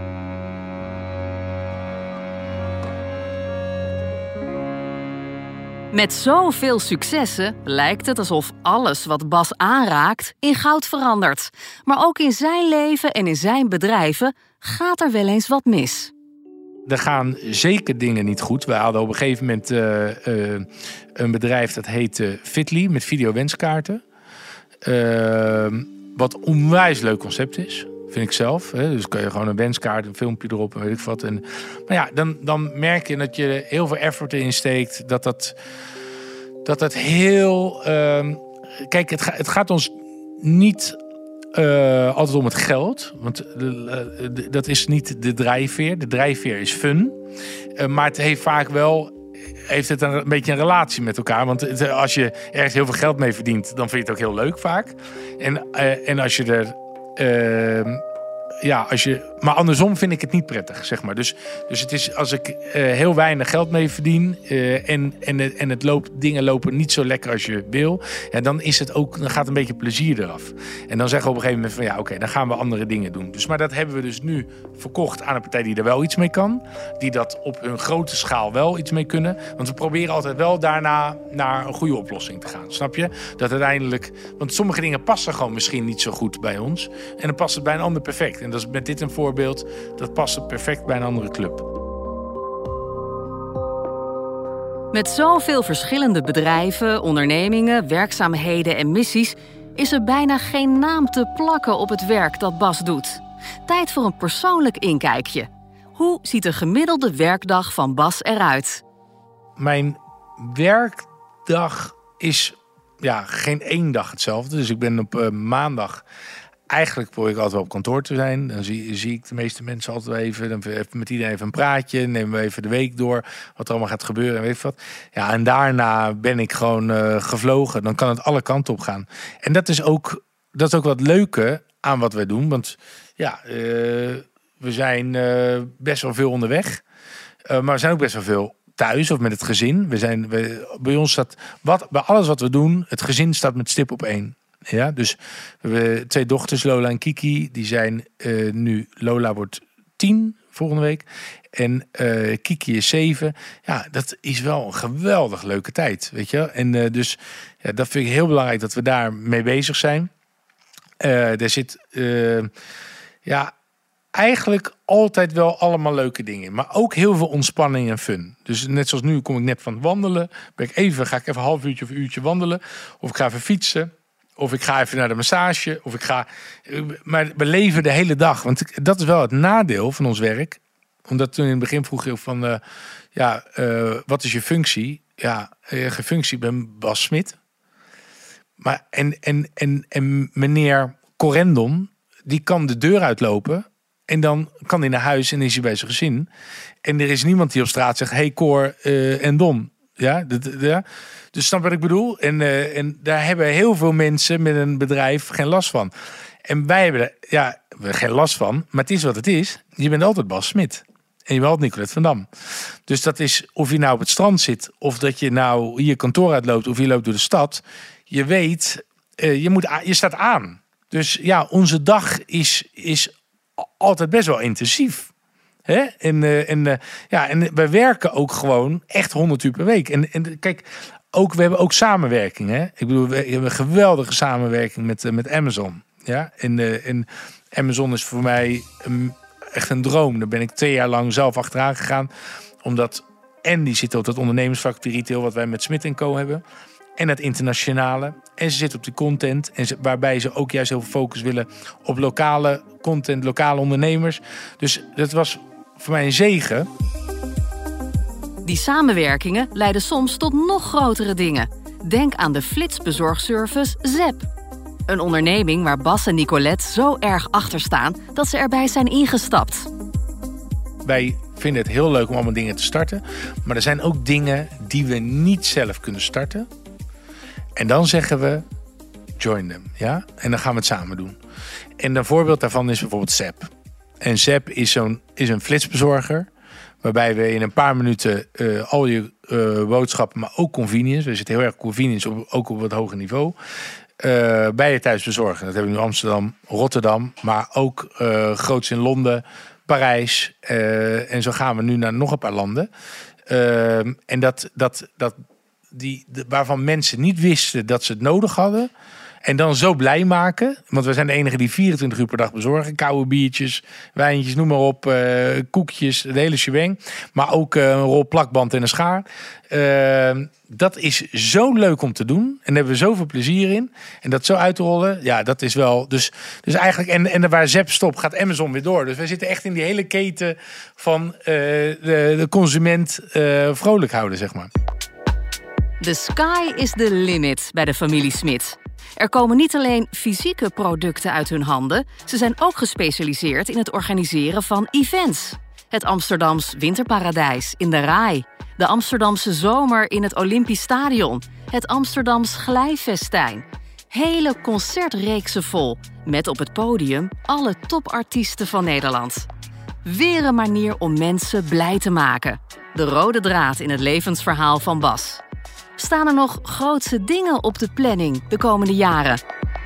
Met zoveel successen lijkt het alsof alles wat Bas aanraakt in goud verandert. Maar ook in zijn leven en in zijn bedrijven gaat er wel eens wat mis. Er gaan zeker dingen niet goed. We hadden op een gegeven moment uh, uh, een bedrijf dat heette Fitly met videowenskaarten. Uh, wat onwijs leuk concept is, vind ik zelf. Hè. Dus kan je gewoon een wenskaart, een filmpje erop en weet ik wat. En, maar ja, dan, dan merk je dat je heel veel effort in steekt. Dat dat, dat, dat heel... Uh, kijk, het, ga, het gaat ons niet uh, altijd om het geld. Want uh, uh, dat is niet de drijfveer. De drijfveer is fun. Uh, maar het heeft vaak wel... heeft het een beetje een relatie met elkaar. Want als je ergens heel veel geld mee verdient, dan vind je het ook heel leuk vaak. En, uh, en als je er... Uh, ja, als je... Maar andersom vind ik het niet prettig, zeg maar. Dus, dus het is als ik uh, heel weinig geld mee verdien... Uh, en, en, en het loopt, dingen lopen niet zo lekker als je wil... Ja, dan, is het ook, dan gaat een beetje plezier eraf. En dan zeggen we op een gegeven moment van... ja, oké, okay, dan gaan we andere dingen doen. Dus, maar dat hebben we dus nu verkocht aan een partij die er wel iets mee kan. Die dat op hun grote schaal wel iets mee kunnen. Want we proberen altijd wel daarna naar een goede oplossing te gaan. Snap je? Dat uiteindelijk... Want sommige dingen passen gewoon misschien niet zo goed bij ons. En dan past het bij een ander perfect. En dat is met dit een voorbeeld, dat past perfect bij een andere club. Met zoveel verschillende bedrijven, ondernemingen, werkzaamheden en missies is er bijna geen naam te plakken op het werk dat Bas doet. Tijd voor een persoonlijk inkijkje. Hoe ziet een gemiddelde werkdag van Bas eruit? Mijn werkdag is ja, geen één dag hetzelfde. Dus ik ben op uh, maandag... Eigenlijk probeer ik altijd wel op kantoor te zijn. Dan zie, zie ik de meeste mensen altijd wel even. Dan even met iedereen even een praatje. Nemen we even de week door. Wat er allemaal gaat gebeuren en weet ik wat. Ja, en daarna ben ik gewoon uh, gevlogen. Dan kan het alle kanten op gaan. En dat is ook dat is ook wat leuke aan wat wij doen. Want ja, uh, we zijn uh, best wel veel onderweg. Uh, maar we zijn ook best wel veel thuis of met het gezin. We zijn, we, bij ons staat, wat, bij alles wat we doen, het gezin staat met stip op één. Ja, dus we hebben twee dochters, Lola en Kiki. Die zijn uh, nu, Lola wordt tien volgende week. En uh, Kiki is zeven. Ja, dat is wel een geweldig leuke tijd, weet je. En uh, dus ja, dat vind ik heel belangrijk dat we daar mee bezig zijn. Uh, er zit uh, ja eigenlijk altijd wel allemaal leuke dingen in. Maar ook heel veel ontspanning en fun. Dus net zoals nu kom ik net van wandelen. Ben ik even, ga ik even een half uurtje of een uurtje wandelen. Of ik ga even fietsen. Of ik ga even naar de massage. Of ik ga... Maar we leven de hele dag. Want dat is wel het nadeel van ons werk. Omdat toen in het begin vroeg je van... Uh, ja, uh, wat is je functie? Ja, je functie ben Bas Smit. Maar en, en, en, en meneer Correndon, die kan de deur uitlopen. En dan kan hij naar huis en is hij bij zijn gezin. En er is niemand die op straat zegt... Hey Cor uh, en Don. Ja, dat, ja. Dus snap wat ik bedoel? En, uh, en daar hebben heel veel mensen met een bedrijf geen last van. En wij hebben er ja, geen last van. Maar het is wat het is. Je bent altijd Bas Smit. En je bent altijd Nicolette van Dam. Dus dat is of je nou op het strand zit... of dat je nou hier kantoor uitloopt... of je loopt door de stad. Je weet, uh, je, moet, je staat aan. Dus ja, onze dag is, is altijd best wel intensief. Hè? En, uh, en, uh, ja, en wij werken ook gewoon echt honderd uur per week. En, en kijk, ook, we hebben ook samenwerking. Hè? Ik bedoel, we hebben een geweldige samenwerking met, uh, met Amazon. Ja? En, uh, en Amazon is voor mij um, echt een droom. Daar ben ik twee jaar lang zelf achteraan gegaan. Omdat, en die zit op dat ondernemersvak retail... wat wij met Smit en Co hebben... En het internationale. En ze zitten op de content. En ze, waarbij ze ook juist heel veel focus willen op lokale content, lokale ondernemers. Dus dat was voor mij een zegen. Die samenwerkingen leiden soms tot nog grotere dingen. Denk aan de flitsbezorgservice Zep. Een onderneming waar Bas en Nicolette zo erg achter staan dat ze erbij zijn ingestapt. Wij vinden het heel leuk om allemaal dingen te starten. Maar er zijn ook dingen die we niet zelf kunnen starten. En dan zeggen we, join them. Ja? En dan gaan we het samen doen. En een voorbeeld daarvan is bijvoorbeeld Zep. En Zep is, zo'n, is een flitsbezorger. Waarbij we in een paar minuten uh, al je uh, boodschappen, maar ook convenience. We zitten heel erg convenience, op, ook op wat hoger niveau. Uh, bij je thuis bezorgen. Dat hebben we nu Amsterdam, Rotterdam. Maar ook uh, groots in Londen, Parijs. Uh, en zo gaan we nu naar nog een paar landen. Uh, en dat... dat, dat Die, de, waarvan mensen niet wisten dat ze het nodig hadden. En dan zo blij maken. Want we zijn de enige die vierentwintig uur per dag bezorgen. Koude biertjes, wijntjes, noem maar op. Uh, koekjes, de hele shebang. Maar ook uh, een rol plakband en een schaar. Uh, dat is zo leuk om te doen. En daar hebben we zoveel plezier in. En dat zo uit te rollen. Ja, dat is wel... Dus, dus eigenlijk... En, en waar Zep stopt, gaat Amazon weer door. Dus wij zitten echt in die hele keten van uh, de, de consument uh, vrolijk houden, zeg maar. The sky is the limit bij de familie Smit. Er komen niet alleen fysieke producten uit hun handen... ze zijn ook gespecialiseerd in het organiseren van events. Het Amsterdams Winterparadijs in de Rai. De Amsterdamse Zomer in het Olympisch Stadion. Het Amsterdams Glijfestijn. Hele concertreeksen vol. Met op het podium alle topartiesten van Nederland. Weer een manier om mensen blij te maken. De rode draad in het levensverhaal van Bas. Staan er nog grootse dingen op de planning de komende jaren?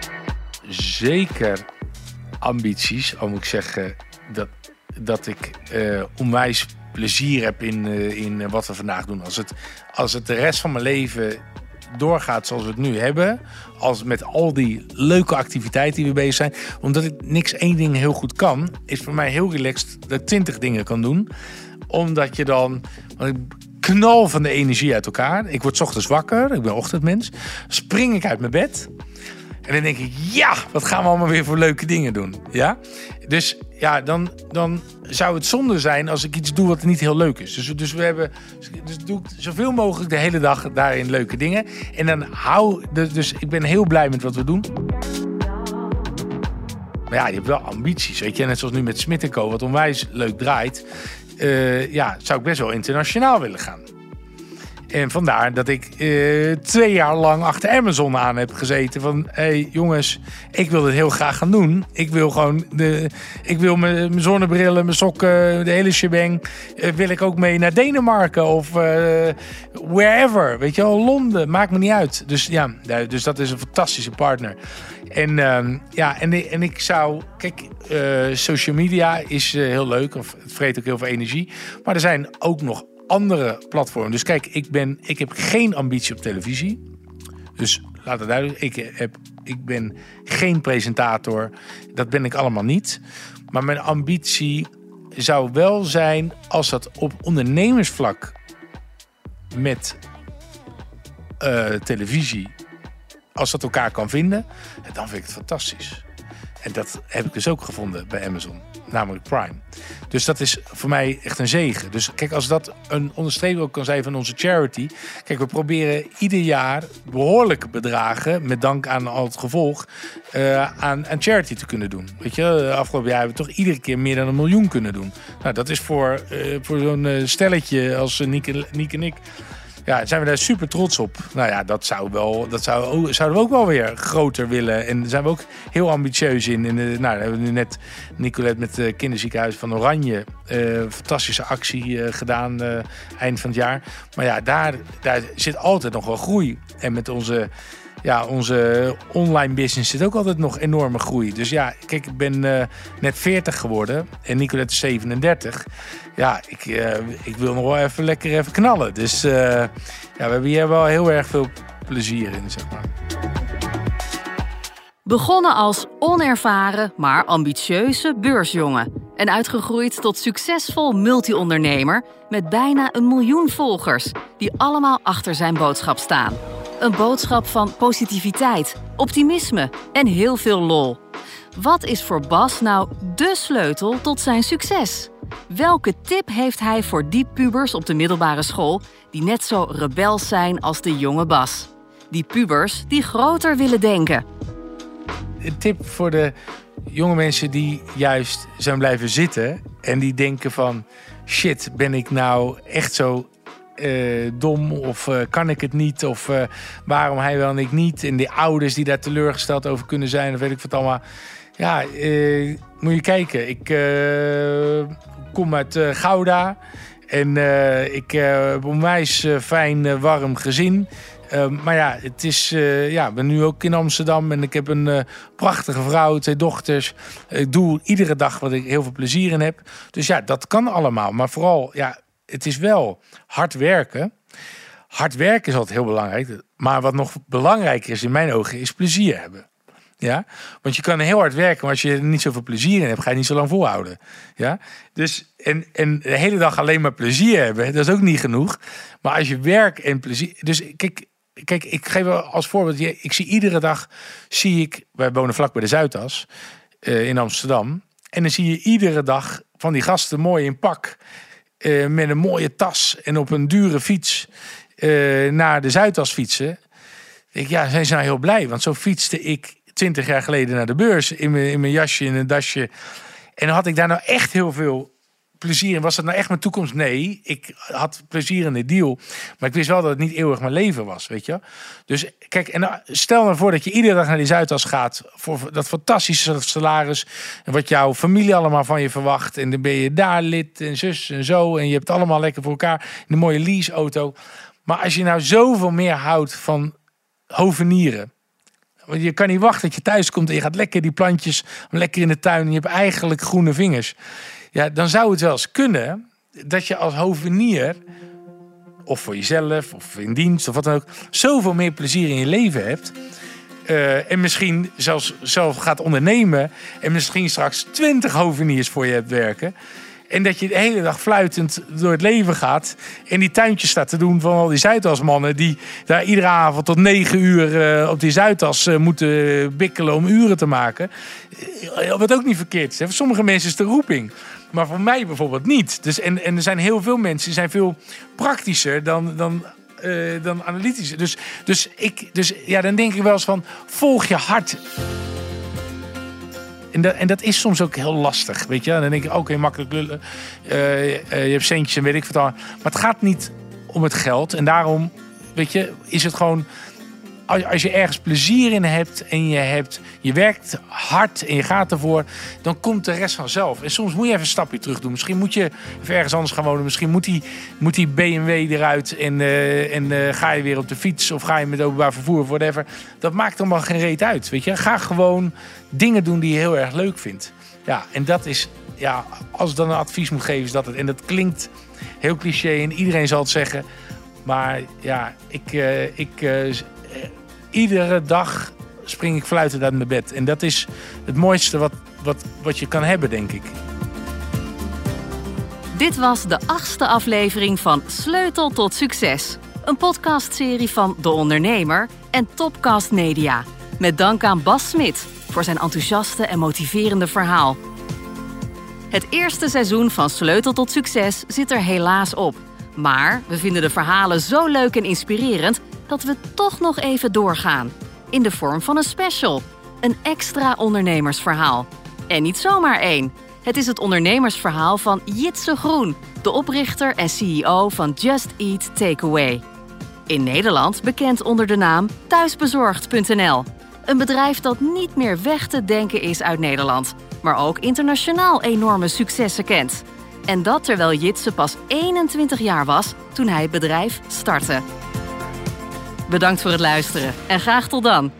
Zeker ambities. Al moet ik zeggen dat, dat ik uh, onwijs plezier heb in, uh, in wat we vandaag doen. Als het, als het de rest van mijn leven doorgaat zoals we het nu hebben... als met al die leuke activiteiten die we bezig zijn... omdat ik niks één ding heel goed kan... is voor mij heel relaxed dat ik twintig dingen kan doen. Omdat je dan... Want ik knal van de energie uit elkaar. Ik word 's ochtends wakker, ik ben ochtendmens. Spring ik uit mijn bed. En dan denk ik, ja, wat gaan we allemaal weer voor leuke dingen doen. Ja? Dus ja, dan, dan zou het zonde zijn als ik iets doe wat niet heel leuk is. Dus, dus we hebben, dus doe ik zoveel mogelijk de hele dag daarin leuke dingen. En dan hou, dus ik ben heel blij met wat we doen. Maar ja, je hebt wel ambities, weet je. Net zoals nu met Smit en Co, wat onwijs leuk draait. Uh, ja, zou ik best wel internationaal willen gaan. En vandaar dat ik uh, twee jaar lang achter Amazon aan heb gezeten. Van, hé hey, jongens, ik wil dit heel graag gaan doen. Ik wil gewoon, de, ik wil mijn zonnebrillen, mijn sokken, de hele shebang. Uh, wil ik ook mee naar Denemarken of uh, wherever. Weet je wel, Londen, maakt me niet uit. Dus ja, dus dat is een fantastische partner. En uh, ja, en, en ik zou, kijk, uh, social media is uh, heel leuk. Of het vreet ook heel veel energie. Maar er zijn ook nog andere platformen. Dus kijk, ik, ben, ik heb geen ambitie op televisie. Dus laat het duidelijk. Ik, heb, ik ben geen presentator. Dat ben ik allemaal niet. Maar mijn ambitie zou wel zijn als dat op ondernemersvlak met uh, televisie, als dat elkaar kan vinden, dan vind ik het fantastisch. En dat heb ik dus ook gevonden bij Amazon, namelijk Prime. Dus dat is voor mij echt een zegen. Dus kijk, als dat een onderstreeping ook kan zijn van onze charity. Kijk, we proberen ieder jaar behoorlijke bedragen, met dank aan al het gevolg, uh, aan, aan charity te kunnen doen. Weet je, afgelopen jaar hebben we toch iedere keer meer dan een miljoen kunnen doen. Nou, dat is voor, uh, voor zo'n uh, stelletje als uh, Niek, Niek en ik. Ja, zijn we daar super trots op. Nou ja, dat, zou wel, dat zou, zouden we ook wel weer groter willen. En daar zijn we ook heel ambitieus in. En, uh, nou, we hebben nu net Nicolette met het kinderziekenhuis van Oranje. Uh, fantastische actie uh, gedaan uh, eind van het jaar. Maar ja, daar, daar zit altijd nog wel groei. En met onze, ja, onze online business zit ook altijd nog enorme groei. Dus ja, kijk, ik ben uh, net veertig geworden. En Nicolette is zevenendertig. Ja, ik, uh, ik wil nog wel even lekker even knallen. Dus uh, ja, we hebben hier wel heel erg veel plezier in, zeg maar. Begonnen als onervaren, maar ambitieuze beursjongen. En uitgegroeid tot succesvol multi-ondernemer met bijna een miljoen volgers, die allemaal achter zijn boodschap staan. Een boodschap van positiviteit, optimisme en heel veel lol. Wat is voor Bas nou dé sleutel tot zijn succes? Welke tip heeft hij voor die pubers op de middelbare school die net zo rebels zijn als de jonge Bas? Die pubers die groter willen denken. Een tip voor de jonge mensen die juist zijn blijven zitten en die denken van, shit, ben ik nou echt zo uh, dom of uh, kan ik het niet of uh, waarom hij wel en ik niet? En die ouders die daar teleurgesteld over kunnen zijn of weet ik wat allemaal. Ja, uh, moet je kijken. Ik uh, kom uit uh, Gouda en uh, ik uh, heb een onwijs uh, fijn, uh, warm gezin. Uh, maar ja, het is, uh, ja, ik ben nu ook in Amsterdam en ik heb een uh, prachtige vrouw, twee dochters. Ik doe iedere dag wat ik heel veel plezier in heb. Dus ja, dat kan allemaal. Maar vooral, ja, het is wel hard werken. Hard werken is altijd heel belangrijk. Maar wat nog belangrijker is in mijn ogen, is plezier hebben. Ja, want je kan heel hard werken, maar als je er niet zoveel plezier in hebt, ga je niet zo lang volhouden. Ja, dus en, en de hele dag alleen maar plezier hebben, dat is ook niet genoeg. Maar als je werk en plezier, dus kijk, kijk, ik geef wel als voorbeeld, ik zie iedere dag, zie ik, wij wonen vlak bij de Zuidas uh, in Amsterdam, en dan zie je iedere dag van die gasten mooi in pak, uh, met een mooie tas en op een dure fiets uh, naar de Zuidas fietsen. Ik, ja, zijn ze nou heel blij, want zo fietste ik twintig jaar geleden naar de beurs in mijn, in mijn jasje, in een dasje. En had ik daar nou echt heel veel plezier in. Was dat nou echt mijn toekomst? Nee, ik had plezier in de deal. Maar ik wist wel dat het niet eeuwig mijn leven was, weet je. Dus kijk, en stel nou voor dat je iedere dag naar die Zuidas gaat voor dat fantastische salaris en wat jouw familie allemaal van je verwacht. En dan ben je daar lid en zus en zo. En je hebt het allemaal lekker voor elkaar in een mooie leaseauto. Maar als je nou zoveel meer houdt van hovenieren, want je kan niet wachten dat je thuis komt en je gaat lekker die plantjes lekker in de tuin en je hebt eigenlijk groene vingers. Ja, dan zou het wel eens kunnen dat je als hovenier, of voor jezelf, of in dienst, of wat dan ook, zoveel meer plezier in je leven hebt. Uh, en misschien zelfs zelf gaat ondernemen en misschien straks twintig hoveniers voor je hebt werken. En dat je de hele dag fluitend door het leven gaat en die tuintjes staat te doen van al die Zuidasmannen die daar iedere avond tot negen uur uh, op die Zuidas uh, moeten bikkelen om uren te maken. Uh, wat ook niet verkeerd is. Hè? Voor sommige mensen is het de roeping. Maar voor mij bijvoorbeeld niet. Dus, en, en er zijn heel veel mensen die zijn veel praktischer dan, dan, uh, dan analytischer. Dus, dus, ik, dus ja, dan denk ik wel eens van, volg je hart. En dat, en dat is soms ook heel lastig, weet je. Dan denk ik, oké, okay, makkelijk lullen. Uh, uh, je hebt centjes en weet ik wat al. Maar het gaat niet om het geld. En daarom, weet je, is het gewoon... Als je ergens plezier in hebt en je, hebt, je werkt hard en je gaat ervoor, dan komt de rest vanzelf. En soms moet je even een stapje terug doen. Misschien moet je even ergens anders gaan wonen. Misschien moet die, moet die B M W eruit en, uh, en uh, ga je weer op de fiets of ga je met openbaar vervoer of whatever. Dat maakt allemaal geen reet uit. Weet je? Ga gewoon dingen doen die je heel erg leuk vindt. Ja, en dat is, ja, als ik dan een advies moet geven, is dat het. En dat klinkt heel cliché en iedereen zal het zeggen. Maar ja, ik... Uh, ik uh, Iedere dag spring ik fluitend uit mijn bed. En dat is het mooiste wat, wat, wat je kan hebben, denk ik. Dit was de achtste aflevering van Sleutel tot Succes. Een podcastserie van De Ondernemer en Topcast Media. Met dank aan Bas Smit voor zijn enthousiaste en motiverende verhaal. Het eerste seizoen van Sleutel tot Succes zit er helaas op. Maar we vinden de verhalen zo leuk en inspirerend dat we toch nog even doorgaan. In de vorm van een special. Een extra ondernemersverhaal. En niet zomaar één. Het is het ondernemersverhaal van Jitse Groen, de oprichter en C E O van Just Eat Takeaway. In Nederland bekend onder de naam thuisbezorgd punt n l. Een bedrijf dat niet meer weg te denken is uit Nederland, maar ook internationaal enorme successen kent. En dat terwijl Jitse pas eenentwintig jaar was toen hij het bedrijf startte. Bedankt voor het luisteren en graag tot dan.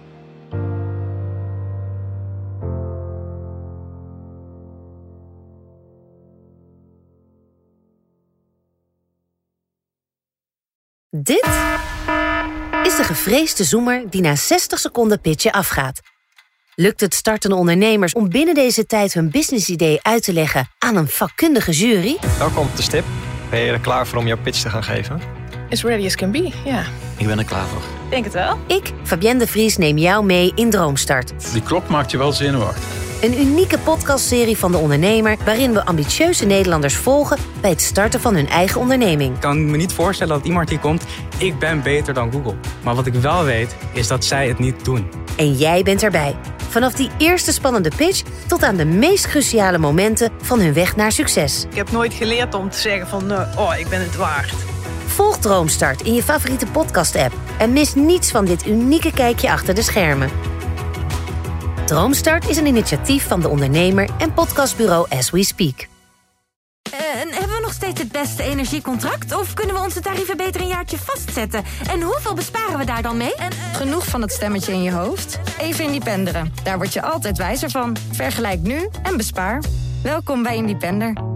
Dit is de gevreesde zoemer die na zestig seconden pitchen afgaat. Lukt het startende ondernemers om binnen deze tijd hun businessidee uit te leggen aan een vakkundige jury? Welkom op de stip. Ben je er klaar voor om jouw pitch te gaan geven? As ready as can be, ja. Yeah. Ik ben er klaar voor. Denk het wel. Ik, Fabienne de Vries, neem jou mee in Droomstart. Die klok maakt je wel zenuwachtig. Een unieke podcastserie van De Ondernemer, waarin we ambitieuze Nederlanders volgen bij het starten van hun eigen onderneming. Ik kan me niet voorstellen dat iemand hier komt, ik ben beter dan Google. Maar wat ik wel weet, is dat zij het niet doen. En jij bent erbij. Vanaf die eerste spannende pitch tot aan de meest cruciale momenten van hun weg naar succes. Ik heb nooit geleerd om te zeggen van, uh, oh, ik ben het waard. Volg Droomstart in je favoriete podcast-app en mis niets van dit unieke kijkje achter de schermen. Droomstart is een initiatief van De Ondernemer en podcastbureau As We Speak. En hebben we nog steeds het beste energiecontract? Of kunnen we onze tarieven beter een jaartje vastzetten? En hoeveel besparen we daar dan mee? En, uh... Genoeg van het stemmetje in je hoofd? Even Independeren. Daar word je altijd wijzer van. Vergelijk nu en bespaar. Welkom bij Independer.